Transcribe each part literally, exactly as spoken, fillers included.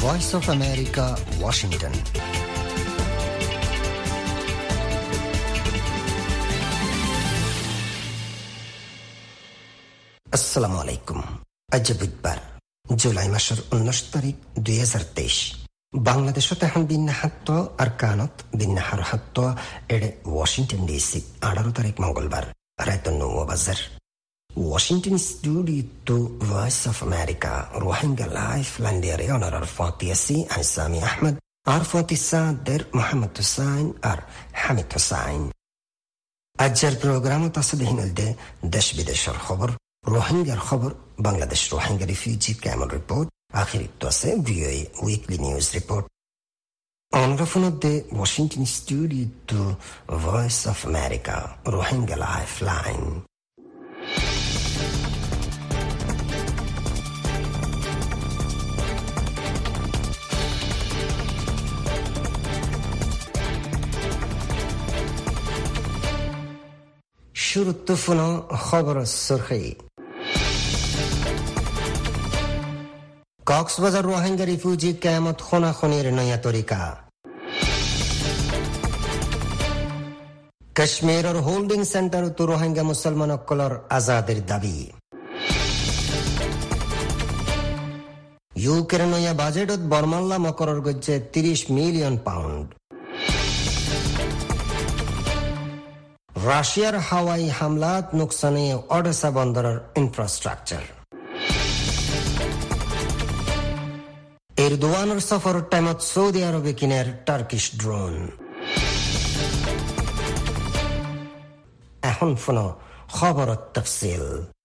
Voice of America, Washington. আসসালামু আলাইকুম। আজ বুধবার জুলাই মাসের উনিশ তারিখ দুই হাজার তেইশ। বাংলাদেশত এখন বিন্যাহাত্ত আর কানত বিন্যাহার হাত্ত এড়ে ওয়াশিংটন ডিসি আঠারো তারিখ মঙ্গলবার রাত নৌ বাজার। Washington studio to Voice of America Rohingya Lifeline Diary Honor Al-Fatih Asi and Sami Ahmed Al-Fatih Sader Muhammad Hussain আর হামিদ হুসাইন। আজকের প্রোগ্রামত আছে দেহিনলদে দেশ বিদেশের খবর, রোহিঙ্গার খবর, Bangladesh Rohingya refugee camp report, আখিরিত আছে ভিওএ উইকলি নিউজ রিপোর্ট। অনরফনদে Washington studio to Voice of America Rohingya lifeline. শুরুতে ফোনো খবর সুরখি। কক্সবাজার রোহিঙ্গা রিফিউজি ক্যাম্পত খোনাখনির নয়া তরিকা। কাশ্মীরের হোল্ডিং সেন্টার তো রোহিঙ্গা মুসলমান অকলর আজাদের দাবি। ইউকের নয়া বাজেটত বর্মাল্লা মকরর গজ্জে তিরিশ মিলিয়ন পাউন্ড। রাশিয়ার হাওয়াই হামলাত নুকসানে ওডেসা বন্দরের ইনফ্রাস্ট্রাকচার। এরদোয়ানের সফর টাইমত সৌদি আরবে কিনের টার্কিশ ড্রোন। এখন ফোনো খবর তফসিল।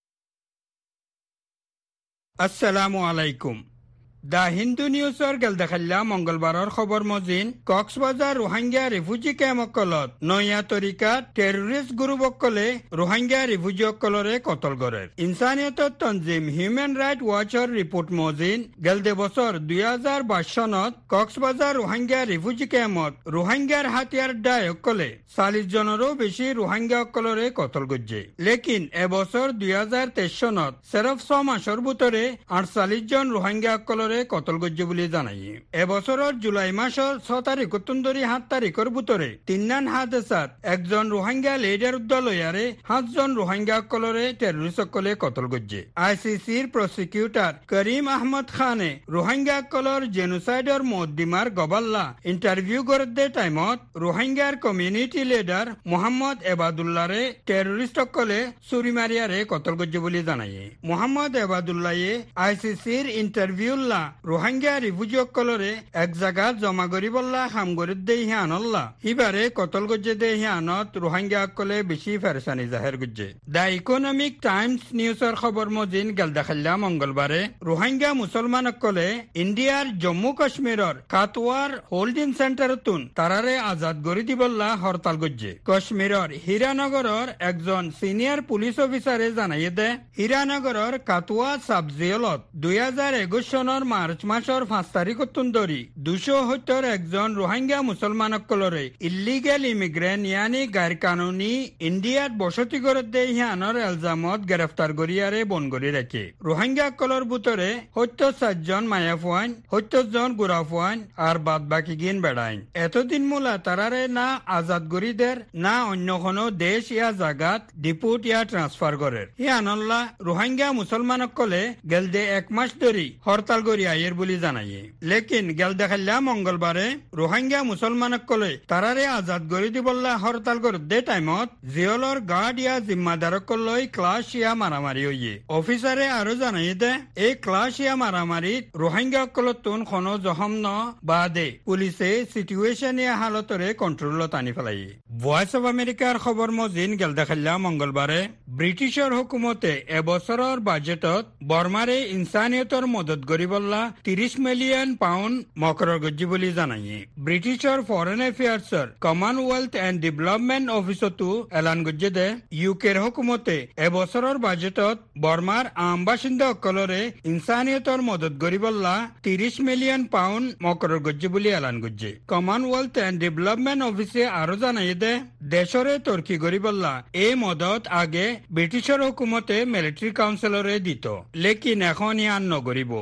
আসসালামু আলাইকুম। দা হিন্দু নিউজৰ গেলদেখাল্লা মঙ্গলবাৰৰ খবৰ মজিন কক্সবাজাৰ ৰোহিংগা ৰিফিউজি কেম্পকলত নয়া তৰিকাত টেৰৰিষ্ট গ্ৰুপসকলে ৰোহিংগা ৰিফিউজিসকলৰে কতল কৰে। ইনচানিয়তৰ তঞ্জিম হিউমেন ৰাইট ৱাচৰ ৰিপৰ্ট মজিন গেলদে বছৰ দুই হাজাৰ বাইশ চনত কক্সবাজাৰ ৰোহিংগা ৰিফিউজি কেম্পত ৰোহিংগাৰ হাতিয়াৰ দায়সকলে চাল্লিশ জনৰো বেছি ৰোহিংগাসকলৰে কতল কৰিছে। লেকিন এবছৰ দুই হাজাৰ তেইশ চনত চেৰফ ছ মাসৰ ভিতৰে আঠচল্লিশ জন ৰোহিংগাসকলৰে কতল গজ্জে বুলি জানাই। এবছৰৰ জুলাই মাসৰ ছ তাৰিখ ধৰি সাত তাৰিখৰ ভিতৰে তিনান হাদেসাত একজন ৰোহিংগা লিডাৰ উদ্দলয়াৰে সাতজন ৰোহিংগাসকলৰে টেৰৰিষ্টসকলে কতল গজ্জে। আই চি চিৰ প্ৰচিকিউটাৰ কৰিম আহমদ খানে ৰোহিংগাসকলৰ জেনোচাইডৰ মদ্দিমাৰ গবাল্লা ইণ্টাৰভিউ কৰোঁতে টাইমত ৰোহিংগাৰ কমিউনিটি লিডাৰ মোহাম্মদ এবাদুল্লাৰে টেৰৰিষ্টসকলে চুৰি মাৰিয়াৰে কতল গজ্জে বুলি জানায়। মোহাম্মদ এবাদুল্লাহে আই চি চিৰ ইণ্টাৰভিউল্লা ৰোহিংগা রিফিউজিসকলরে এক জায়গাত জমা করিবল্লা কাম কৰি দে হিয়ানল্লা ইবারে কতল গজ্জে দে হিয়ানত ৰোহিংগাসকলে বেছি ফেরসানি জাহের গজ্জে। দ্য ইকোনমিক টাইমস নিউজৰ খবৰ মজিন গেল দেখাল্লা মঙ্গলবারে ৰোহিংগা মুসলমানসকলে ইন্ডিয়ার জম্মু কাশ্মীৰৰ কাটৱাৰ হোল্ডিং সেন্টারতুন তারারে আজাদ কৰি দিবল্লা হরতাল গজ্জে। কাশ্মীৰৰ হীরানগৰৰ একজন সিনিয়র পুলিশ অফিসারে জানাইয়ে দে হীরানগৰৰ কাটৱা সাব জেলত দুই হাজার একুশ চনৰ মার্চ মাসৰ পাঁচ তাৰিখতুন ধৰি দুশো সত্তৰ একজন ৰোহিংগা মুছলমানসকলৰে ইলিগেল ইমিগ্ৰেণ্ট ইয়ানি গাইৰ কানুনী ইণ্ডিয়াত বসতি কৰোঁতে সিয়ানৰ এলজামত গ্ৰেফতাৰ কৰিয়াৰে বন কৰি ৰাখে। ৰোহিংগাসকলৰ ভিতৰে সত্তৰ চাৰজন মায়াফুৱাইন, সত্তৰ জন গুৰাফুৱাইন আর বাদ বাকি গিন বেড়াইন। এতদিন মূলা তারারে না আজাদ কৰি দের না অন্য কোনো দেশ ইয়া জাগাত ডিপুট ইয়া ট্রান্সফার করে। হিয়ানল্লা ৰোহিংগা মুছলমানসকলে গেলদে এক মাস ধৰি হরতাল করি আয়ের বুলি জানাইয়ে। লেকিন গেল দেখাল্লা মঙ্গলবারে ৰোহিংগা মুছলমানসকলে তারারে আজাদ কৰি দিবল্লা হরতাল করতে টাইমত জিয়লৰ গার্ড ইয়া জিম্মাদারসকললৈ ক্লাস ইয়া মারামারি হইয়ে। অফিসারে আরো জানাইয়ে দে এই ক্লাস ইয়া মারামারিত ৰোহিংগাসকলতুন কোনো জখম ন বাদে পুলিশে সিচুয়েশন ইয়া হালতরে কন্ট্রোলত আনি ফেলাই। ভয়েস অফ আমেরিকার খবর মজিন গেল দেখাল্লা মঙ্গলবারে ব্রিটিশৰ হুকুমতে এবছৰৰ বাজেটত বর্মারে ইনসানিয়তৰ মদত গরিবল্লা ত্রিশ মিলিয়ন পাউন্ড মকরর গজ্জি বুলি জানাইয়ে। ব্রিটিশৰ ফরেন এফেয়ার্সৰ কমনওয়েলথ এন্ড ডেভেলপমেন্ট অফিসতো এলান গজ্জে দে ইউকের হুকুমতে এবছৰৰ বাজেটত বর্মার আম বাসিন্দাসকলরে ইনসানিয়তৰ মদত গরিবল্লা ত্রিশ মিলিয়ন পাউন্ড মকরর গজ্জি বুলি এলান গজ্জে। কমনওয়েলথ এন্ড ডেভেলপমেন্ট অফিসে আরো জানাইয়ে দে দেশরে তর্কি গরিবল্লা এই মদত আগে ব্রিটিশৰ হুকুমতে মিলিটারি কাউন্সিলরে দিত, লেকিন এখন ইয়ান নগরিব। বর্মা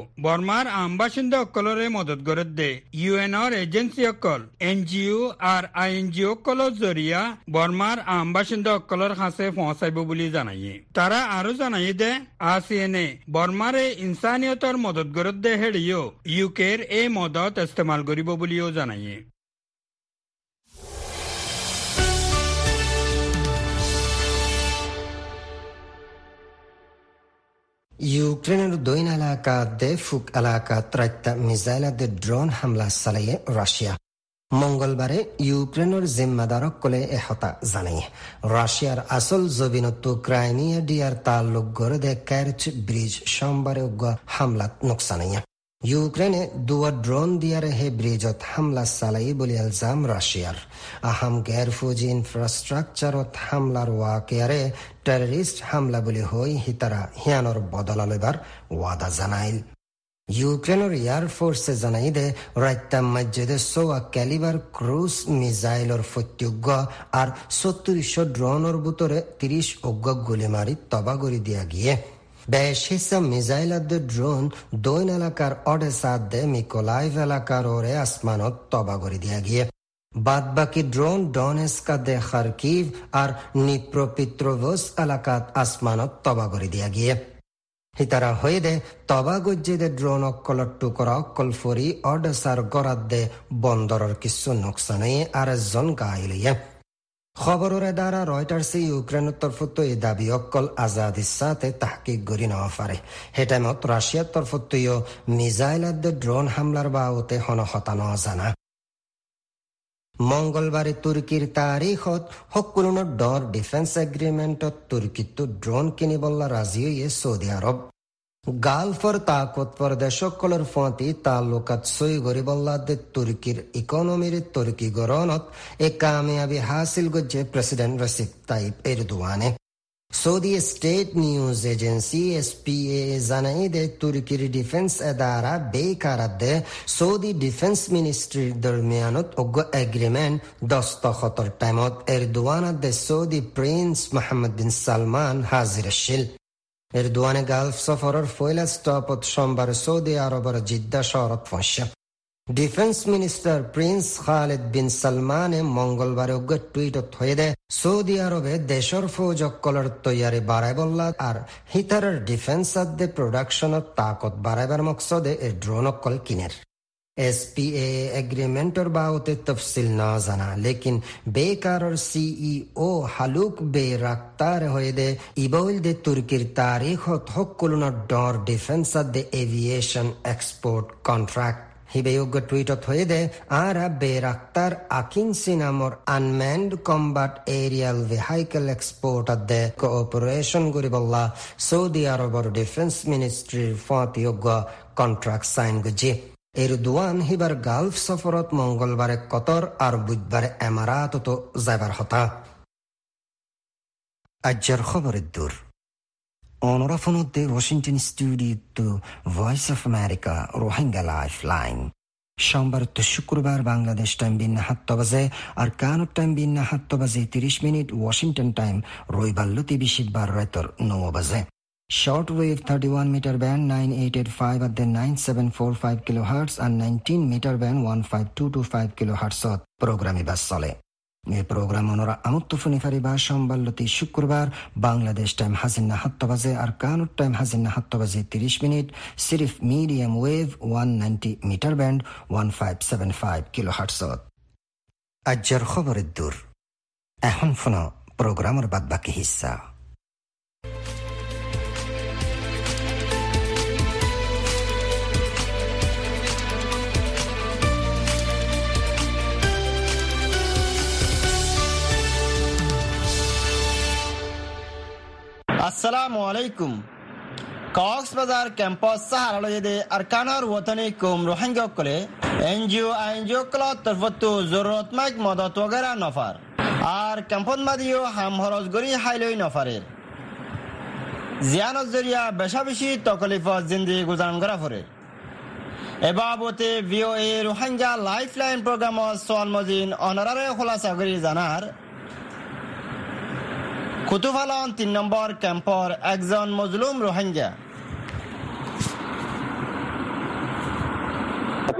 বর্মার আম বাসিন্দা অকলরে মদত করে দে ইউএনর এজেন্সি অকল এনজিও আর আইএনজিও অকলৰ জরিয়া বর্মার আম বাসিন্দা অকলৰ কাছে পৌঁছাইব বুলি জানাইয়ে। তারা আরো জানাই দে আসিএনএ বর্মারে ইনসানিয়তৰ মদত করে দে হেৰিও ইউকের এই মদত ইস্তেমাল কৰিব বুলিও জানাইয়ে। ইউক্রেনের দৈন এলাকাতে ফুক এলাকাত রাত্তা মিসাইলাতে ড্রোন হামলা চালাইয়ে রাশিয়া। মঙ্গলবারে ইউক্রেনের জিম্মাদারক কলে এহতা জানাই রাশিয়ার আসল জবিনত ক্রাইমিয়া ডিয়ার তাল্লুক গড়ে দে ক্যারচ ব্রিজ সোমবারে হামলাত নোকসানাইয়া। ইউক্রেনে দুয়া ড্রোন দিয়ারে হে ব্রিজত হামলা চালাই বলে ইলজাম রাশিয়ার। আহাম গেরফুজি ইনফ্রাস্ট্রাকচারত হামলার ওয়াকিয়ারে টেররিস্ট হামলা বলে হই হিতারা হিয়ানোর বদলা লইবার ওয়াদা জানাইল। ইউক্রেনের এয়ারফোর্সে জানাই দে রাত্তা মসজিদে সোয়া ক্যালিবার ক্রুজ মিসাইলর ফত্যুজ্ঞ আর সত্তরিশ ড্রোনের ভিতরে তিরিশ অজ্ঞ গুলি মারি তবাগরি দিয়া গিয়ে বেশ হিসা মিসাইলাদ ড্রোন দৈন এলাকার অডেসাদে মিকোলাইভ এলাকার ওরে আসমানত তবাগরি দিয়া গিয়ে বাদ বাকি ড্রোন ডনেস্কা দে খারকিভ আর নিপ্রোপিত্রোভস এলাকাত আসমানত তবাগরি দিয়া গিয়ে হিতারা হয়ে দে তবাগজ্জে ড্রোন অক্কলর টুকরা অক্কল ফরি অডেসার গরাদ দে বন্দরের কিছু নোকসানে আর জন গাইলিয়ে। খবরের দ্বারা রয়টার্সে ইউক্রেনের তরফত এই দাবি অক্কল আজাদির সাথে তাহকিক গড়ি নেওয়া পারে। হে টাইমত রাশিয়ার তরফত মিসাইলার ড্রোন হামলার বাবতে হন হতানো জানা। মঙ্গলবারে তুর্কির তারিখত সকলো ডর ডিফেন্স এগ্রিমেন্টত তুর্কিত ড্রোন কিনিবল্লা রাজি হয়ে সৌদি আরব গালফর তাকতপর দেশসকলের ফতি তালুকাত সই গরিবল্লা দে তুর্কির ইকোনমির তুর্কি গরনত এ কামিয়াবি হাসিল গজ্জে প্রেসিডেন্ট রসিপ তাইপ এরদোয়ানে। Saudi state news agency SPA জানাই দে তুর্কির ডিফেন্স এদারা বেকারাদে সৌদি ডিফেন্স মিনিস্ট্রির দরমিয়ানত অজ্ঞ এগ্রিমেন্ট দস্তখতর টাইমত এরদোয়ানাত দে Saudi prince Mohammad bin Salman হাজির শিল। এরদোয়ানে গালফ সফরের ফয়লা স্টপত সোমবার সৌদি আরবের জিদ্দা শহরত পৌঁছে। Defence minister prince Khalid bin সালমানে মঙ্গলবারে উগ্র টুইটত হয়ে দে সৌদি আরবে দেশর ফৌজ অক্কলের তৈয়ারি বাড়াই বললা আর হিতারের ডিফেন্স আদে প্রোডাকশনত তাকত বাড়াইবার মকসদে এ ড্রোন অক্কল কিনের। এসপিএ এগ্রিমেন্টর বাবতে তফসিল না জানা লেকিন বেকারর সিইও হালুক বে রাক্তার হয়ে দে ইবইল দে তুর্কির তারিখত হকুলুন ডর ডিফেন্স আদে এভিয়েশন এক্সপোর্ট কন্ট্রাক্ট হিবেয়োগ্য টুইটত হয়ে দে আর বে রাক্তার আকিনসি নামর unmanned combat aerial vehicle export আদে কোঅপারেশন গরিবল্লা সৌদি আরবর ডিফেন্স মিনিস্ট্রির ফতিয়োগ্য কন্ট্রাক্ট সাইন গজি। এরদোয়ান হিবার গালফ সফরত মঙ্গলবারে কতর আর বুধবারে এমারাতত যাইবার হতা। আজ্জার খবরের দূর অনরাফনুদ্দে Washington studio Voice of America Rohingya life line সোমবার তো শুক্রবার বাংলাদেশ টাইম বিন্না সাত বাজে আর কানুর টাইম বিন্না সাত বাজে তিরিশ মিনিট ওয়াশিংটন টাইম রবিবার লতি বিশিবার রাতর নৌ বাজে। Shortwave thirty-one meter band nine eight eight five at the nine seven four five kilohertz and nineteen meter band one five two two five kilohertz প্রোগ্রামে বাস চলে। এই প্রোগ্রাম ওনারা আমত্তফুনি ফারিবা সোমবারলতি শুক্রবার বাংলাদেশ টাইম হাজিন্না সাত বাজে আর কানুর টাইম হাজিন্না সাত বাজে তিরিশ মিনিট সিরিফ medium wave one ninety metre band one five seven five kilohertz. আজ্জার খবরের দূর এখন ফোন প্রোগ্রামের বাদ বাকি হিস্সা। আসসালামু আলাইকুম। কক্সবাজার ক্যাম্পাস সাহারালয়ে আরকানার ওতনে কুম রোহিঙ্গা কলে এনজিও আইনজিও কলত তরফত জরুরতমন্দ মদত वगैरह নফার আর ক্যাম্পন মাদিও হাম হরজ গরি হাইলই নফারের জিয়ানত জরিয়া বেশা বেশি তকলিফ জিন্দেগি গুজারান করা ফরে এবাবতে ভিওএ রোহিঙ্গা লাইফলাইন প্রোগ্রাম সোয়াল মজিন অনারারে খোলাসা করি জানার কুতুফালন তিন নম্বর ক্যাম্পর একজন মজলুম রোহিঙ্গা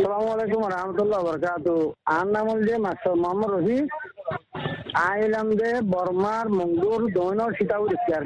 আসসালামু আলাইকুম রহমতুল্লাহ বরকাতু। আর নাম হল মাস্টার মোহাম্মদ রফিক। আইলাম দে বর্মার মঙ্গুর দৈন সীতাপুর স্কয়ার।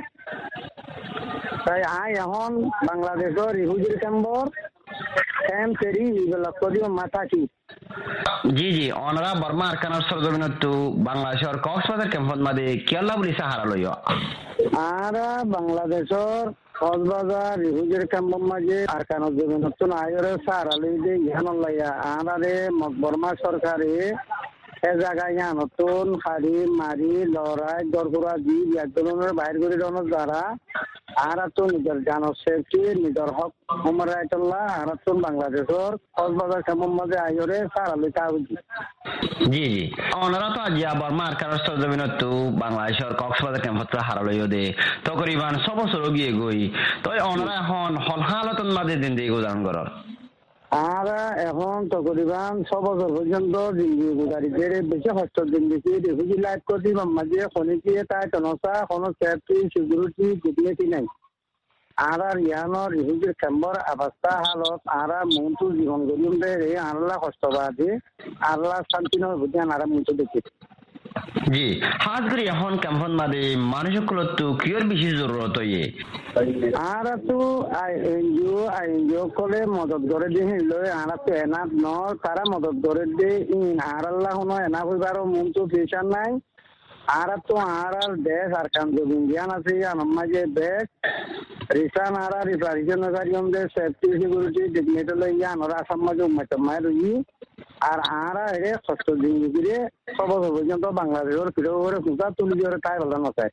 তাই আই এখন বাংলাদেশের রিফিউজি ক্যাম্পর ক্যাম্প সেরি লক্ষ্য মাথা কি জি জি অনরা বর্মা আরকানার সরজমিনতু বাংলাদেশের কক্সবাজার ক্যাম্পত মাদে কিয়াল্লা বলি সাহারা লইয়া আর বাংলাদেশের কক্সবাজার রিফিউজির ক্যাম্পর মাঝে আরকানোর জমিনত আয়রে সাহারা লই দে ইহান লাইয়া আনারে বর্মা সরকারে এ জায়গায় নতুন হাড়ি মারি লড়াই দরপুরা দি এক ধরনের বাইর করে দেওয়ার দ্বারা আর তো নিজের জানো সেফটি নিজের হক হুমার রাইটুল্লাহ আর তো বাংলাদেশের কক্সবাজার কেমন মাঝে আইরে সারা লইতে বুঝি জি জি অনারা তো আজ বর্মা আরকানার সরজমিনতু বাংলাদেশের কক্সবাজার ক্যাম্পত হারা লইয়া দে তকরিবান সব বছর গিয়ে গই তো অনারা এখন হল হালতন মাঝে দিন দিয়ে গুজারণ করার আর এখন তকরিবান ছ বছর পর্যন্ত জিন্দি গুজারিদের বেশি কষ্ট জিন্দিগি রিফিউজি লাইফ করতে মাঝে খনিকি তাই তনসা কোনো সেফটি সিকিউরিটি ডিগনিটি নাই আর আর ইয়ানোর রিফিউজির ক্যাম্পর অবস্থা হালত আর মনটু জীবন গরিম দে আল্লাহ কষ্ট বাদে আল্লাহ শান্তি নয় বুঝে আর মনটু দেখি জি হাত করি এখন ক্যাম্পন মাদে মানুষগুলো তো কিয়র বেশি জরুরত হইয়ে আর তো এনজিও এনজিও কলে মদত করে দিয়ে লই আর তো এনাফ ন তারা মদত করে দে ইন আর আল্লাহ হনো এনাফ হইবার মন তো ফিউচার নাই আর তো আর আর দেশ আর কাম জমিন জ্ঞান আছে আমাজে দেশ রিসান আর রিপারিজন কারিয়ম দে সেফটি সিকিউরিটি ডিগনিটি লই আনরা সমাজ উম্মত মারুই আর আরা এর কষ্ট জিনিসগুলি সব পর্যন্ত বাংলাদেশের ফিরে করে খুঁজা তুলি দিয়ে তাই ভালো নয়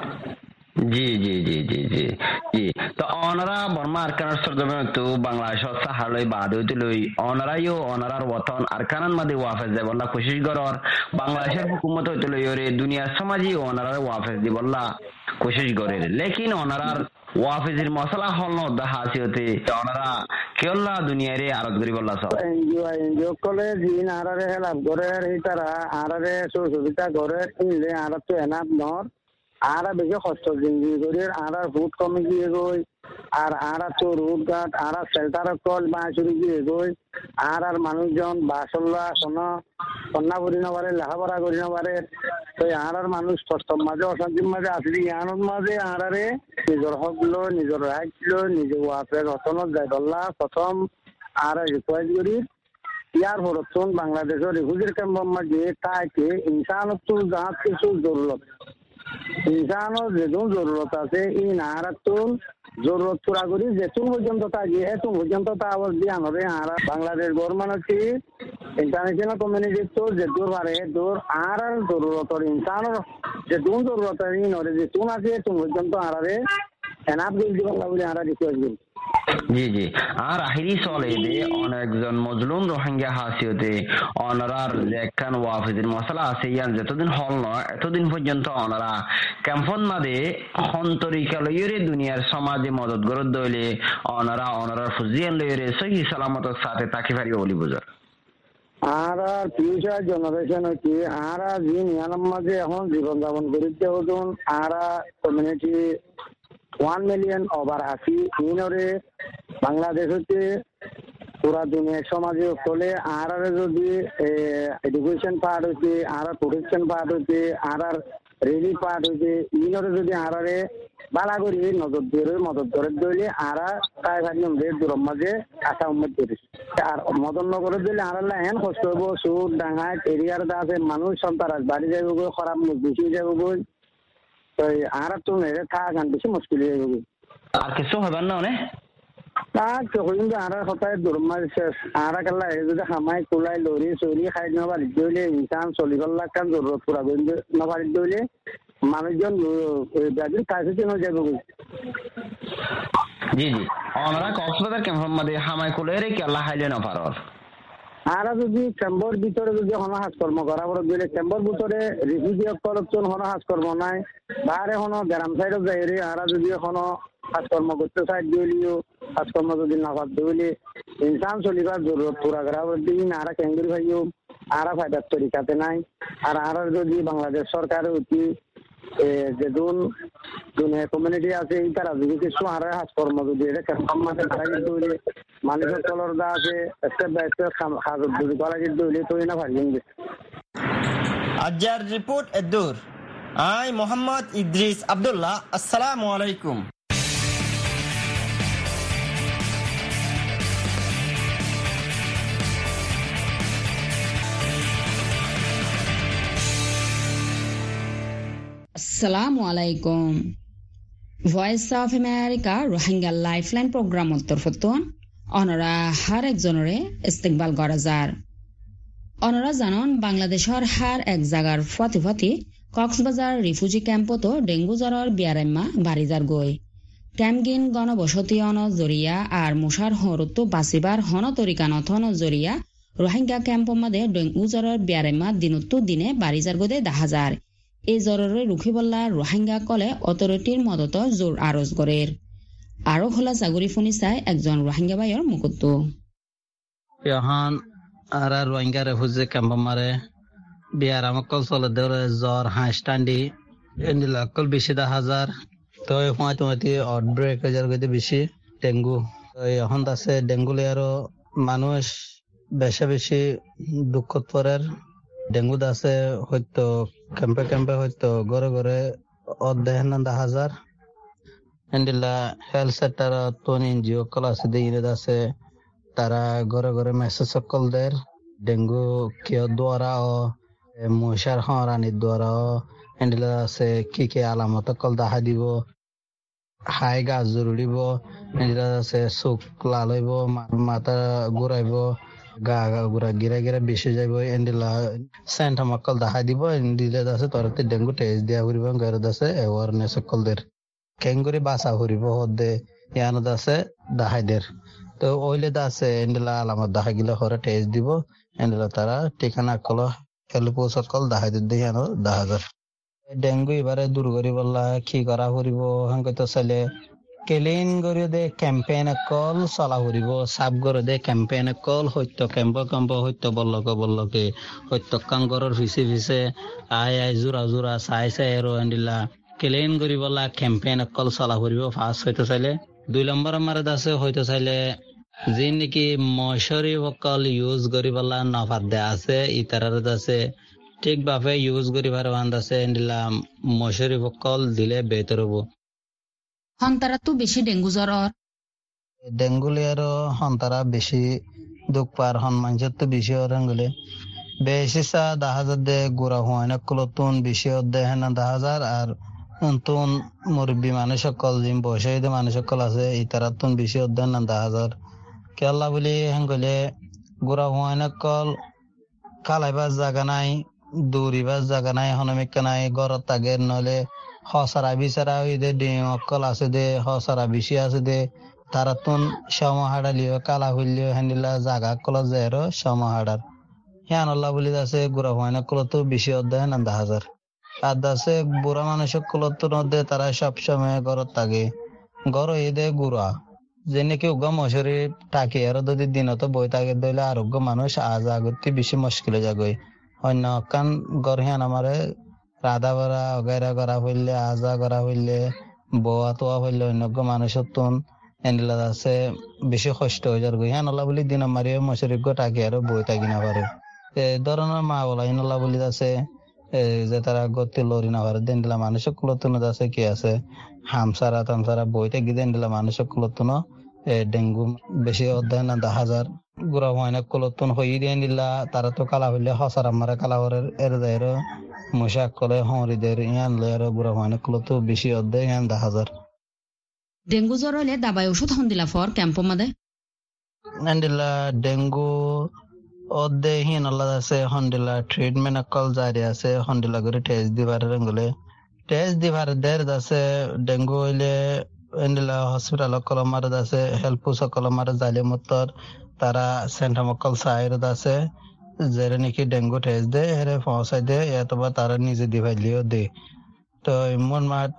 জি জি জি জি জি জি তো অনারা বর্মা আরকানার সরজমিনতু বাংলাদেশের সাহালই বাদ হইতে লই অনারাইও অনারার ওতন আরকানান মাদে ওয়াফেজ দেবল্লা কোশিশ করর বাংলাদেশের হুকুমত হইতে লই ওরে দুনিয়ার সমাজই অনারার ওয়াফেজ দিবল্লা কোশিশ করে লেকিন অনারার ওয়াফেজের মশলা হল ন হাসি হতে অনারা কেল্লা দুনিয়ারে আরত করি বললা সব এনজিও এনজিও কলে জিন আরারে হেল্প করে এই তারা আরারে সুবিধা করে ইলে আর তো এনাফ নর আর বেশি কষ্ট জিন্দি করে আর ফুড কমে গিয়ে গই আর আর তো রোড ঘাট আর শেল্টার কল বাঁশুরি গিয়ে গই আর আর মানুষজন বাসল্লা কোনো কন্যা করি না পারে লেখাপড়া করি না পারে তো আর আর মানুষ কষ্ট মাঝে অশান্তির মাঝে আসলে ইয়ানোর মাঝে আর আরে নিজের হক লো নিজের রাইট লো নিজের ওয়াফের রতনত যাই বললা প্রথম আর রিকোয়েস্ট করি ইয়ার হরতন বাংলাদেশের রিফিউজির ক্যাম্পের মাঝে তাকে ইনসানত্ব জাহাজ কিছু জরুরত ইনসানোর যেতুন জরুরত আছে ই নাহারাতুন জরুরত পুরা করি যেতুন পর্যন্ত থাকি এতুন পর্যন্ত তা আবার দিয়ে আনরে আর বাংলাদেশ গভর্নমেন্ট হচ্ছে ইন্টারন্যাশনাল কমিউনিটি তো যেদূর পারে দূর আর আর জরুরতর ইনসানোর যেতুন জরুরত ই নরে যেতুন আছে এতুন পর্যন্ত আরারে এনাফ দিল দিব বলে আরা রিকোয়েস্ট করি জি জি আর আহিরি চলে দে অনেকজন মজলুম রোহিঙ্গা হাসিওতে অনারার লেখান ওয়াফিজের মশলা আছে ইয়ান যতদিন হল নয় এতদিন পর্যন্ত অনারা ক্যাম্পন মাদে হন্তরিকা লইরে দুনিয়ার সমাজে মদত গরদ দইলে অনারা অনারার ফুজিয়ান লইরে সহি সালামতের সাথে তাকি পারিবে বলি বুঝার আর আর ফিউচার জেনারেশন হচ্ছে আর জিন ইয়ানার মাঝে এখন জীবনযাপন করিতে হতুন আর কমিউনিটি ওয়ান মিলিয়ন ওভার আশি ইনরে বাংলাদেশ হচ্ছে পুরা দুনিয়ার সমাজে চলে আর আর যদি এডুকেশন পার্ট হচ্ছে আর প্রোটেকশন পার্ট হচ্ছে আর আর রেলি পার্ট হচ্ছে ইনরে যদি আর আরে বালা করি নজর দিয়ে মদত ধরে দিলে আর তাই ভাবি আমাদের দূরের মাঝে আশা উন্নত করিস আর মদন নগরের দিলে আর হেন কষ্ট হইব সুর ডাঙায় এরিয়ার আছে মানুষ সন্তান বাড়ি যাইব গই খারাপ বেশি যাইব গই তো আর তো মেরে থাকা বেশি মুশকিল হয়ে যাবে আর কিছু হবার না অনেক তার চকরিন আর সপ্তাহে দূরমার শেষ আর কাল্লা যদি হামাই কুলাই লরি চুরি খাই নবার দিলে ইনসান চলিবার লাগান জরুরত পুরা করে নবার দিলে মানুষজন ব্রাজিল কাছে কেন যাবে জি জি ওনারা কক্সবাজার ক্যাম্পের মধ্যে হামাই কুলাই কেলা হাইলে না পারর আর যদি চেম্বর ভিতরে যদি কোনো কাজকর্ম করা বড় দিলে চেম্বর ভিতরে রিফিউজি করপশন কোনো কাজকর্ম নাই বাইরে কোনো গ্রাম সাইডে যাই রে আর যদি কোনো কাজকর্ম করতে সাইড দিলিও কাজকর্ম যদি না করতে হইলে ইনসান চলিবার জরুরত পুরা করা দিন আর কেঙ্গুরি ভাইও আর ফায়দার তরিকাতে নাই আর আর যদি বাংলাদেশ সরকার অতি যেদুন দুনিয়া কমিউনিটি আছে এই তারা যদি কিছু হারে হাজকর্ম যদি এটা ক্যাম্পাম মাঝে তারা কিন্তু মানুষের তলর দা আছে একটা ব্যস্ত হাজর যদি করা কিন্তু তো না ভারিয়েন গেছে আজার রিপোর্ট এদুর আই মোহাম্মদ ইদ্রিস আব্দুল্লাহ আসসালামু আলাইকুম আসসালামু আলাইকুম Voice of America Rohingya lifeline programme তরফতন অনরা হার একজনরে ইস্তেকবাল করা যার অনরা জানন বাংলাদেশের হার এক জাগার ফতি ফতি কক্সবাজার রিফিউজি ক্যাম্পতো ডেঙ্গু জ্বরের বিয়ারেম্মা বাড়িজার গই ক্যাম্পগিন গণবসতি অন জরিয়া আর মুসার হরতো বাঁচিবার হন তরিকানথন জরিয়া রোহিঙ্গা ক্যাম্প মাদে ডেঙ্গু জ্বরের বিয়ারেম্মা দিনতো দিনে বাড়িজার গদে দেখা যায় এই জ্বরের রুখিবল্লা রোহিঙ্গা কলে অথরিটির মদত জোর আরজ গড়ের আরো হলা জাগরি ফুনি চাই একজন রোহিঙ্গা বাইর মুকুত্ত এখন আর রোহিঙ্গা রেফিউজি ক্যাম্প মারে বিয়ার আমাকল চলে দেওয়ার জ্বর হাঁস টান্ডি এন্ডিল অকল বেশি দা হাজার তো এখন তোমাতি আউটব্রেক হাজার গতি বেশি ডেঙ্গু এখন আছে ডেঙ্গু আরো মানুষ বেশি বেশি দুঃখত পরের ডেঙ্গু আছে হয়তো ক্যাম্পে ক্যাম্পে হয়তো ঘরে ঘরে অর্ধেক দা হাজার এন্ডিলা হেলথ সেক্টর তোন এনজিও কল আছে দিয়ে আছে তারা ঘরে ঘরে মেসেজ কল দের ডেঙ্গু কিয় দ্বারা ও মশার হরানির দ্বারা এন্ডিলা আছে কি কি আলামত কল দেখা দিব হাই গাছ জরুরিব এন্ডিলা আছে চোখ লাল হইব মাথা ঘুরাইব গা গা গুড়া গিরা গিরা বেশি যাইব এন্ডিলা সেন্ট আমাকল দেখা দিব এন্ডিলা আছে তরতে ডেঙ্গু টেস্ট দিয়া করিব গরদ আছে অ্যাওয়ারনেস কল দের কেঙ্গুরি বাসা করিব হদে ইয়ানদ আছে দেখাই দের তো ওইলে আছে এন্ডিলা আলামত দেখা গিলা হরে টেস্ট দিব এন্ডিলা তারা ঠিকানা কল হেল্প সকল দেখাই দিতে ইয়ানো দেখা যায় ডেঙ্গু এবারে দূর করিবলা কি করা করিব হাঙ্কতো চাইলে ক্লিন কৰি দে কেম্পেইন কল চলা কৰিব সাফ কৰি দে কেম্পেইন কল সত্য কেম্প কেম্প সত্য বল্লকে বল্লকে সত্য কাংগৰৰ ফিচে ফিচে আই আই জোৰা জোৰা চাই চাই আৰু এন্ডিলা ক্লিন কৰিবলা কেম্পেইন কল চলা কৰিব ফাৰ্ষ্ট হয়তো চাইলে দুই নম্বৰ আমাৰ আছে হয়তো চাইলে যি নেকি মশাৰী সকল ইউজ কৰিবলা নফাত দে আছে ইতাৰত আছে ঠিকভাৱে ইউজ কৰিবাৰ বান্ধ আছে এন্ডিলা মশাৰী সকল দিলে বেহতৰ হ'ব হন্তারা তো বেশি ডেঙ্গু জ্বর ডেঙ্গুলে আরো হন্তারা বেশি দুঃখ পার হন মানুষের তো বেশি অরঙ্গুলে বেশি চা দা হাজার দে গুড়া হয় না কুলতুন বেশি অর্ধে হেন দা হাজার আর তুন মুরব্বী মানুষ সকল জিম বসে মানুষ সকল আছে ইতারা তুন বেশি অর্ধে না দা হাজার কেলা বলি হেঙ্গলে গুড়া হয় না কল খালাইবার জায়গা নাই দৌড়িবার জায়গা নাই হনমিকা নাই ঘরত তাগে নলে হসারা বিচারা ওই দে অকল আছে দে হসারা বেশি আছে দে তারা তুন সমাহাড়ালিও কালা হইলিও হ্যান্ডিলা জাগা কল যায় সমাহাড়ার হ্যান আল্লাহ বলি আছে গুড়া হয় না কল তো বেশি অধ্যায় না দা হাজার আর দাসে বুড়া মানুষের কলত নদে তারা সবসময় ঘরত থাকে ঘর এই দে গুড়া যে নাকি উগ্র মশারি টাকি আর যদি দিনত বই থাকে দিলে আরোগ্য মানুষ আজ আগতে বেশি মুশকিলে যাগই অন্য কান ঘর হ্যান আমারে রাধা করা অগাইরা করা হইলে আজা করা হইলে বোয়া তোয়া হইলে অন্যজ্ঞ মানুষের তুন এন্ডিলা আছে বেশি কষ্ট হয়ে যার গই হ্যাঁ নলা বলি দিন মারিয়ে মশারি টাকি আর বই থাকি না পারে এই ধরনের মা বলা নলা বলি আছে যে তারা গতি লড়ি না পারে দেন দিলা মানুষের কুলতুন আছে কি আছে হামসারা তামসারা বই থাকি দেন দিলা মানুষের কুলতুন ডেঙ্গু বেশি অধ্যায় না দা হাজার গুড়া হয় না কুলতুন হই দিয়ে দিলা তারা তো কালা হইলে হসার মারা কালা হরে এর যায় মশাক কলে হরিদের ইয়ান লেয়ার গুড়া হয় না কুলতো বেশি অধ্যায় ইয়ান দা হাজার ডেঙ্গু জ্বর হলে দাবাই ওষুধ হন দিলা ফর ক্যাম্প মাদে হন্ডিলা ডেঙ্গু অধ্যায় হিন আল্লাহ আছে হন্ডিলা ট্রিটমেন্ট কল জারি আছে হন্ডিলা করে টেস্ট দিবার রঙ্গলে টেস্ট দিবার দের আছে ডেঙ্গু হইলে হন্ডিলা হসপিটাল কলমার আছে হেল্প কলমার জালে মতর তারা সেন্টার কল সাইর আছে যারা নাকি ডেঙ্গু টেস্ট দেয় হেরে পৌঁছাই দেয় অথবা তারা নিজে দিবাইলিও দেয় তো এমন মাঠ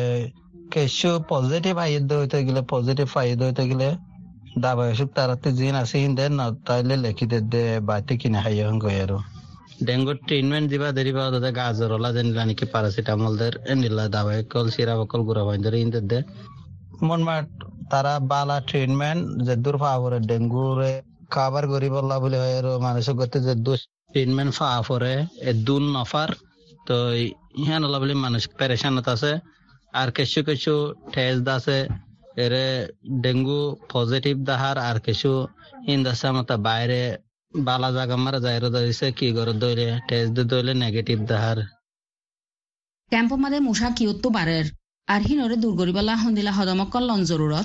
কিছু পজিটিভ আইদ হইতে গেলে পজিটিভ আইদ হইতে গেলে দাবাই ওষুধ তারাতে জিন আছে দেন না তাইলে লেখি দে দে বাড়িতে কিনে খাইয়া হন গই আর ডেঙ্গু ট্রিটমেন্ট দিবা দেরিবা দাদা গাজর ওলা জানিলা নাকি প্যারাসিটামল দের এন্ডিলা দাবাই কল সিরা বকল গুড়া বাইন্দরে ইনদের দে মন মাট তারা বালা ট্রিটমেন্ট যে দূর ফাবরে ডেঙ্গু রে খাবার গরিব আল্লাহ বলে হয় মানুষের গতে যে দোষ ট্রিটমেন্ট ফা ফরে এ দুন নফার তো ইহান আল্লাহ বলে মানুষ পেরেশানত আছে আর কিছু কিছু টেস্ট আছে এরে ডেঙ্গু পজিটিভ দাহার আর কিছু ইন্দাসা মতো বাইরে বালা জায়গা মারা যায় দিছে কি করে দইলে টেস্ট দইলে নেগেটিভ দাহার ক্যাম্প মাদে মুসা কিয়ত্তু বারের আর হিনরে দূর করিবালা হন্দিলা হদমকল লন জরুরত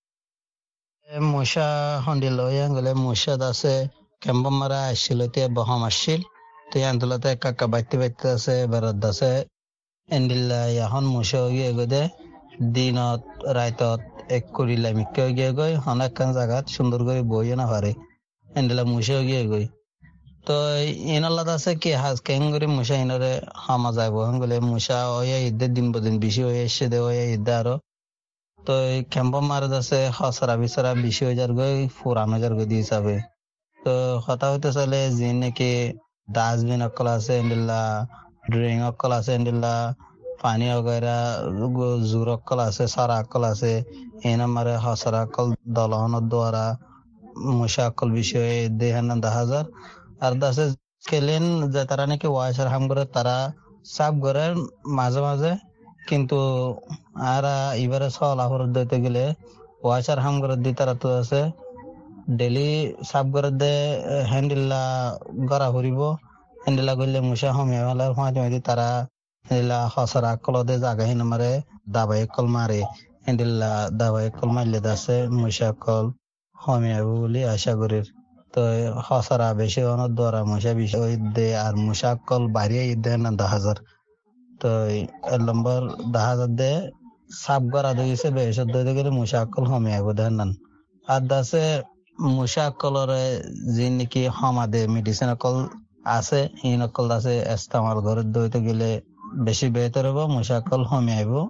মশা হন্দিল গেলে মশাদ আছে ক্যাম্প মারা আসছিল তে বহম আসছিল তো আন্দোলতে কাকা বাইতে বাইতে আছে বেরদ আছে এন্ডিল্লা এখন মশা গিয়ে গদে দিনত রাইতত এক করিলা মিক্কে গিয়ে গই অনেক কান জায়গাত সুন্দর করে বইয়ে না পারে এন্ডিলা মশা গিয়ে গই তো ইনাল্লাদ আছে কি হাজ কেং করে মশা ইনরে হামা যাইব গেলে মশা ওই ঈদের দিন বদিন বেশি হয়ে এসে দে ওই ঈদে আরো তো এই ক্যাম্প মারদ আছে হসরা বিসরা বেশি হয়ে যার গই পুরানো যার গই দিয়ে যাবে তো কথা হইতে চলে যে নাকি ডাস্টবিন অকল আছে এন্ডিল্লা ড্রিং অকল আছে এন্ডিল্লা পানি অগেরা জোর অকল আছে সারা অকল আছে এই নাম্বারে হসরা অকল দলহনের দ্বারা মশা অকল বিষয়ে দেহান দেখা হাজার আর দাসে কেলেন যে তারা নাকি ওয়াইসার হাম করে তারা সাফ করে মাঝে মাঝে কিন্তু আর এবারে সলাফর দিতে গেলে ওয়াইসার হাম করে দি তারা তো আছে ডেলি সাফ করে দে হ্যান্ডেলা গড়া ভরিব হ্যান্ডেলা করলে মশা হমিয়া হলে মাঝে মাঝে তারা হ্যান্ডেলা হসরা কলদে জাগাহি নামারে দাবাই কল মারে হ্যান্ডেলা দাবাই কল মারলে দাসে মশা কল হমিয়া বলে আশা করি তো হসরা বেশি অনেক দ্বারা মশা বেশি ওই দে আর মশা কল বাড়িয়ে দে না দশ হাজার তো এক নম্বর দশ হাজার দে সাফ করা দিয়েছে বেশ দিতে গেলে মশা কল হমিয়া দেন না আর দাসে মশা কলরে যে নাকি হমাদে মেডিসিন কল আছে এই নকল আছে ইস্তেমাল ঘরে দইতে গেলে বেশি বেহতর হবো মশা কল হমিয়া আইব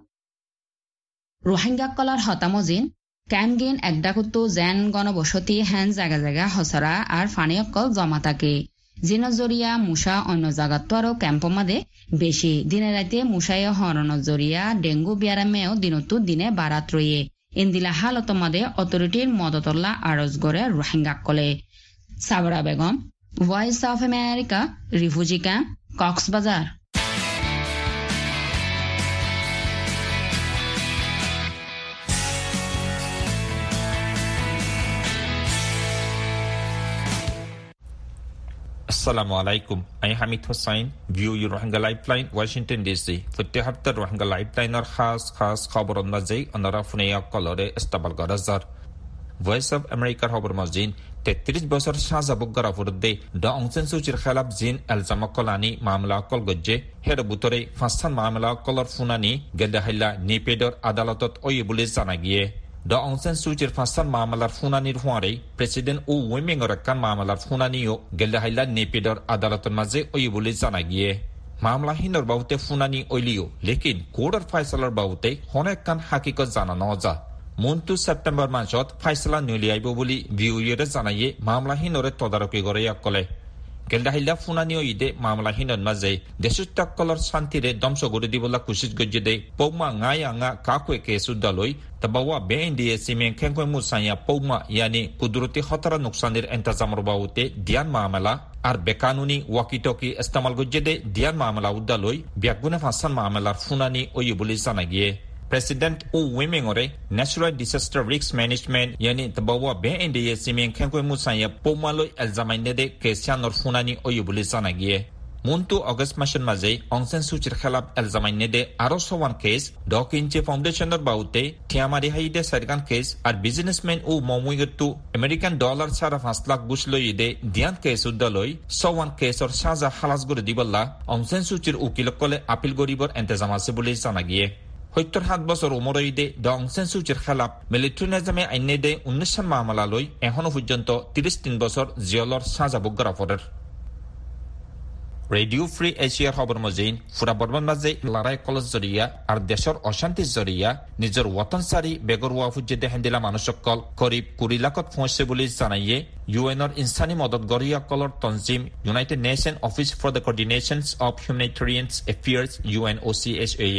রোহিঙ্গা কলার হতামজিন ক্যামগিন একডাকুত্তু জেন গণবসতি হ্যান জায়গা জায়গা হসরা আর ফানিয়কল জমা থাকে জিন জরিয়া মুসা অন্য জায়গাতো আরো ক্যাম্প মাদে বেশি দিনে রাতে মুসায় হরণ জরিয়া ডেঙ্গু বিয়ারামেও দিনতো দিনে বারাত রয়ে ইন্দিলা হালত মাদে অথরিটির মদতল্লা আরজ গড়ে রোহিঙ্গা কলে Sabra Begum Voice of America refugee camp Cox's Bazar Assalamu alaikum. I am Hamid Hussain. View your Rohingya Lifeline, Washington D C. Fatihatta Rohingya Lifeline or khas khas khabar nazi anara funeya kolore istabal garazar. Voice of America khabar mazin তেত্রিশ বছর শাহজাবুক গরাফুরদে ড অংসেন সুচির খেলাফ জিন এলজামা কলানি মামলা call গজ্জে হের বুতরে ফাঁসান মামলা colour ফুনানি গেদাহাইলা নিপেডর আদালতত ওই বলে জানা গিয়ে ড অংসেন সুচির ফাঁসান মামলার ফুনানির হুয়ারে প্রেসিডেন্ট ও ওয়েমেঙ্গর কান মামলার ফুনানিও গেদাহাইলা নিপেডর আদালতের মাঝে ওই বলে জানা গিয়ে মামলা হিনর বাবুতে ফুনানি ওইলিও লেকিন কোর্টের ফাইসালার বাবুতে হনেক কান হাকিকত জানানো যা মন্তু সেপ্টেম্বর মাসত ফাইসলা নলিয়াইব বলি ভিউইরে জানাইয়ে মামলাহীনরে তদারকি করে কলে গেলদাহিলা ফুনানিও ইদে মামলাহীনর মাঝে দেশত্যাকলর শান্তিরে ধ্বংস করে দিবলা কুশিস গজ্জে দে পৌমা গাই আঙা কাকুয়ে কেসুদ্দালই তাবাওয়া বেএনডিএ সিমেন খেঙ্কয় মুসাইয়া পৌমা ইয়ানি কুদরতি খতরা নুকসানের এন্তাজামর বাউতে দিয়ান মামলা আর বেকানুনি ওয়াকিটকি ইস্তেমাল গজ্জে দে দিয়ান মামলা উদ্দালই ব্যাগুনে ফাঁসান মামলার ফুনানি ওই বলি জানা গিয়ে President U Wimingore Natural Disaster Risk Management yani tabawa be indiye simen khenkoi musaya pomaloi elzamainede kesianor funani oyubuli sanagie muntu August masan maze Aung San Suu Kyi'র খেলাফ elzamainede aro sowan case dokinche foundationor baute thiamari haide sargan case ar businessman U momuigetu American dollar sara পাঁচ lakh busloide dian case uddaloi sowan case or saza halas gore diballa Aung San Suu Kyi'র ukilokole appeal goribor entezam ase boli sanagie সত্তর সাত বছর উমরইদে ড অং সান সু চির খেলাফ military নিজামে আইনে দে উনিশ সাল মামলালৈ এখনো পর্যন্ত ত্রিশ তিন বছর জিয়লর সাজা বুক করা পড়ের রেডিও ফ্রি এশিয়ার খবর মজিন ফুরা বর্মান মাঝে লড়াই কলস জরিয়া আর দেশের অশান্তি জরিয়া নিজের ওয়াতন সারি বেগর ওয়াফুজ্জেদে হেন্দিলা মানুষকল করিব কুড়ি লাখত পৌঁছে বলে জানাইয়ে ইউএনর ইনসানি মদত গরিয়া কলর তনজিম United Nation office for the coordination of humanitarian affairs UNOCHA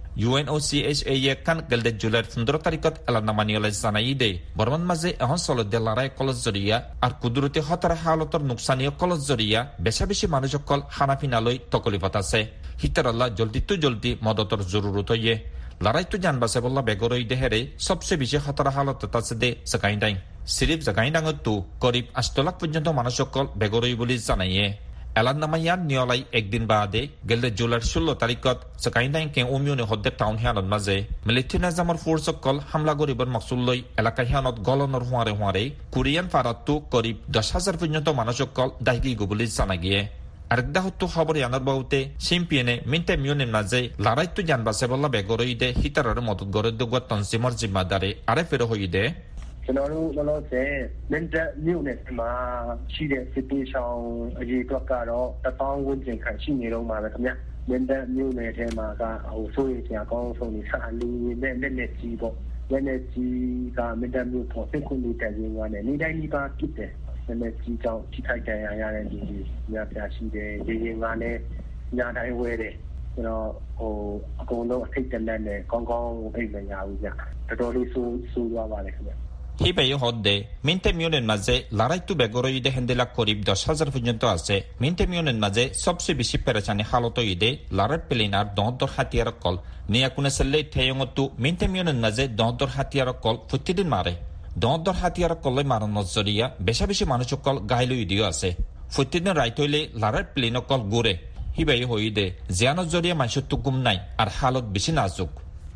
UNOCHA কান গেলদে জুলাইর পনেরো তারিখত এলানামানিয়লে জানাই দে বর্মান মাঝে এখন চলতে লড়াই কলস জরিয়া আর কুদরতি হতার হালতর নুকসানীয় কলস জরিয়া বেশা বেশি মানুষকল খানাপিনালৈ তকলিফত আছে হিতারাল্লাহ জলদি তো জলদি মদতর জরুরত হইয়ে লড়াই তো জানবাসে বললা বেগরই দেহেরে সবচেয়ে বেশি হতার হালত আছে দে জাগাইন্ডাই সিরিপ জাগাইন্ডাঙত তো করিব আষ্ট লাখ পর্যন্ত মানুষকল বেগরই বলে জানাইয়ে এলান নামাইয়ান নিয়লাই একদিন বাদে গেলদে জুলাইর ষোলো তারিখত জাগাইন্ডাই কে উমিউনে হদ্দে টাউন হিয়ানত মাঝে মিলিটারি নাজামৰ ফোর্সকল হামলা করিবার মকসুদ লৈ এলাকা হিয়ানত গলনৰ হুঁয়ারে হুঁয়ারে কোরিয়ান ফারাত করিব দশ হাজার পর্যন্ত মানুষকল দায়গি গুবলি জানা গিয়ে আরেকদা হতো খবর ইয়ানোর বাউতে সিম্পিয়নে মিন্টে মিউনের মাঝে লড়াই তো জানবাসে বললা বেগরই দে হিতারার মদত গড়ে দোয়া তনজিমর জিম্মাদারে আরে ফের হই দে ကျွန်တော်တို့လောလောဆယ်မင်းတပ်မြို့နယ်မှာရှိတဲ့စစ်ပေးဆောင်အရေးအတွက်ကတော့တပေါင်းဝန်းကျင်ခန့်ရှိနေတော့မှာပဲခင်ဗျမင်းတပ်မြို့နယ်ထဲမှာကဟိုဆိုရင်ကြာကောင်းဆုံးနေစာလူနဲ့လက်နဲ့ကြီးပေါ့လက်နဲ့ကြီးကမင်းတပ်မြို့ပေါ်စစ်ခုလူတက်ရင်းကနေနေတိုင်းဒီပါဖြစ်တယ်လက်နဲ့ကြီးကြောင့်ထိခိုက်ဒဏ်ရာရတဲ့လူတွေညပြရှိတယ်ရင်းရင်းကလည်းညတိုင်းဝဲတယ်ကျွန်တော်ဟိုအကုန်လုံးအထိတ်တလန့်နဲ့ကောင်းကောင်းအိတ်မရဘူးဗျတော်တော်လေးဆိုးဆိုးသွားပါလေခင်ဗျ হিবাই হদ্দে মিন্টে মিউনের মাঝে লড়াই তো বেগরই দে হেন্দেলা করিব দশ হাজার পর্যন্ত আছে মিন্টে মিউনের মাঝে সবচেয়ে বেশি পেরেছানি হালত ইদে লড়াই প্লেনার দহদর হাতিয়ার কল নিয়াকুনে সেল্লে ঠেয়ংতো মিন্টে মিউনের মাঝে দহদর হাতিয়ার কল প্রতিদিন মারে দহদর হাতিয়ার কলে মারার নজরিয়া বেশা বেশি মানুষ কল গাইলই দিও আছে প্রতিদিন রাইত হইলে লড়াই প্লেন কল গোরে হিবাই হই দে জিয়ানোর জরিয়া মানুষের তো গুম নাই আর হালত বেশি নাজুক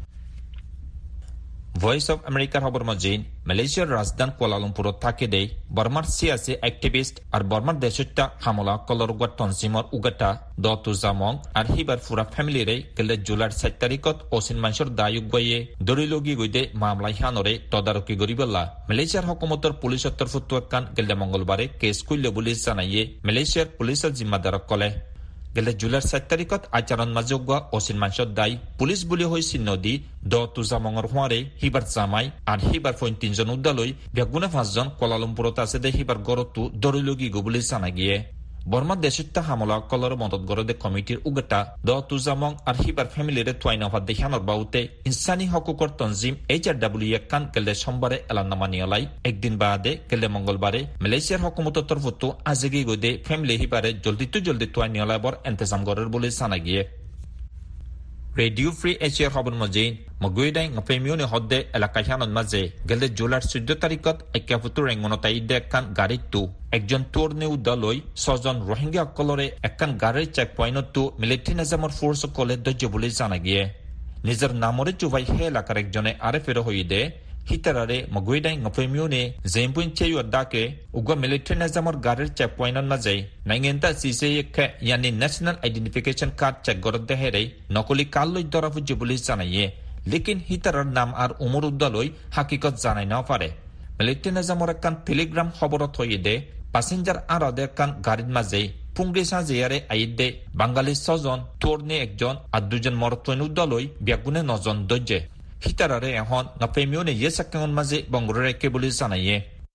ভয়েস অফ আমেরিকার খবর মজিন মালয়েশিয়ার রাজধানী কুয়ালালামপুরত থাকে দেই বর্মার সিয়াসি অ্যাক্টিভিস্ট আর বর্মার দেশটা হামলা কলর উগার তনজিমর উগাটা দতু জামং আর হিবার ফুরা ফ্যামিলিরে গেলে জুলাইর সাত তারিখত ওসিন মানসর দায়ুক গইয়ে দরিলগি গইদে মামলা হানরে তদারকি গরিবল্লা মালয়েশিয়ার হুকুমতর পুলিশের তরফতুয়াকান গেলে মঙ্গলবারে কেস কইলে পুলিশ জানাইয়ে মালয়েশিয়ার পুলিশের জিম্মাদারক কলে গেলে জুলাইর সাত তারিখত আচরণ মাজোগা ওসিন মানসর দায় পুলিশ বুলি হয়েছি নদী দ তুজামঙর হুঁয়ারে হিবার জামাই আর হিবার ফইন তিনজন উদ্দালৈ বেগুনে পাঁচজন কুয়ালালামপুরত আছে দে হিবার গড়তো দরিলগি গো বুলি জানা গিয়ে বর্মা দেশটা হামলা কলর মদত গড়ে কমিটির উগটা দ তুজামং আর হিবার ফ্যামিলিরে তোয়াইন হওয়ার দেখানোর বাউতে ইনসানি হকুকর তনজিম এইচ আর ডাব্লিউ কান গেলে সোমবারে এলান্নামা নিয়লাই একদিন বাদে গেলে মঙ্গলবারে মালয়েশিয়ার হকুমতের তরফতো আজেগি গদে ফ্যামিলি হিবারে জলদি তো জলদি তোয়াই নিয়লাই বর এন্তেজাম গড়ের বলে জানা গিয়ে রেডিও ফ্রি এশিয়ার খবর মজিন মগুইদাই ngapemione hodde elaka hianon maze gelde jular চৈধ্য তারিখত একাফুতুর রেঙ্গনতাই দেখান গাড়িটো একজন তোরনে উদ্দালই ছজন রোহিঙ্গা কলরে একখান গাড়ির চেক পয়েন্টতো মিলিটারি নিজামৰ ফোর্স কলে দজ্জ বলে জানা গিয়ে নিজের নামরে চুবাই হে এলাকার একজনে আরে ফের হইদে হিতারারে মগুইদাই ngapemione জেমপুইন চেয়ুর ডাকে উগা মিলিটারি নিজামৰ গাড়ির চেক পয়েন্টন মাঝে নাইগেন্তা সিসে একে ইয়ানি ন্যাশনাল আইডেন্টিফিকেশন কার্ড চেক গরতে হেরে নকলি কাললৈ দরাফুজ বলে জানাইয়ে লেকিন হিতারার নাম আর উমর উদ্দালই হাকিকত জানাই না পারে মিলিটারি নিজামৰ একখান টেলিগ্রাম খবরত হইদে প্যাসেঞ্জার আর একখান গাড়ির মাঝে পুংরি সাজিয়ারে আইদে বাঙালি ছজন তোরনে একজন আর দুজন মরতৈন উদ্দালই বেগুনে নজন দজ্জে হিতারারে এখন ngapemione yesakangon maze bangurere ke boli জানাইয়ে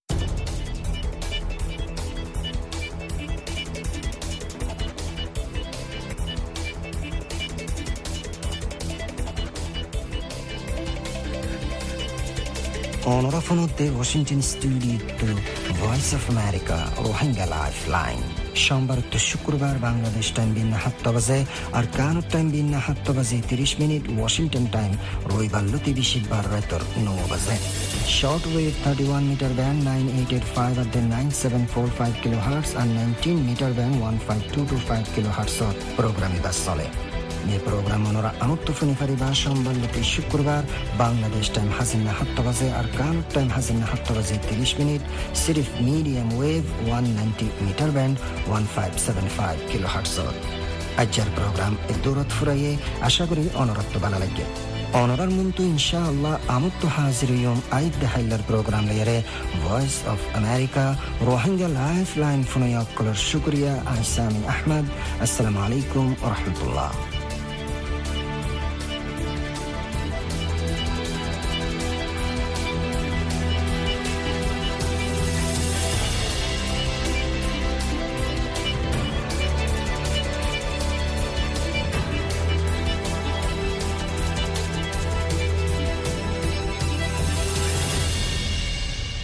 Onora fonotte Washington studio to Voice of America Rohingya Lifeline সোমবার তো শুক্রবার বাংলাদেশ টাইম বিন্না সাতটা বাজে আর কানুর টাইম বিন্না সাতটা বাজে তিরিশ মিনিট ওয়াশিংটন টাইম রবিবার লতি বিশিবার রাতর ন বাজে short wave thirty one metre band nine eight eight five আর then nine seven four five kilo hertz আর nineteen metre band one five two two five kilo হার্টসত প্রোগ্রাম বাস চলে এই প্রোগ্রাম ওনারা আমত্ত ফুনিফারি বা সোমবার লতি শুক্রবার বাংলাদেশ টাইম হাজিনা সাতটা বাজে আর কানুর টাইম হাজিনা সাতটা বাজে তিরিশ মিনিট সিরিফ medium wave one ninety metre band one five seven five kilo হার্টসত আজ্জার প্রোগ্রাম এ দৌড়ত ফুরাইয়ে আশা করি অনরত্ব বানা লাগে অনরার মন্তু ইনশাআল্লাহ আমুত হাজির ইয়ম আইদ দেহাইলার প্রোগ্রাম লেয়ারে Voice of America Rohingya life line ফুনয়াক্কলর শুক্রিয়া আইসামি আহমদ আসসালামু আলাইকুম ওয়া রাহমাতুল্লাহ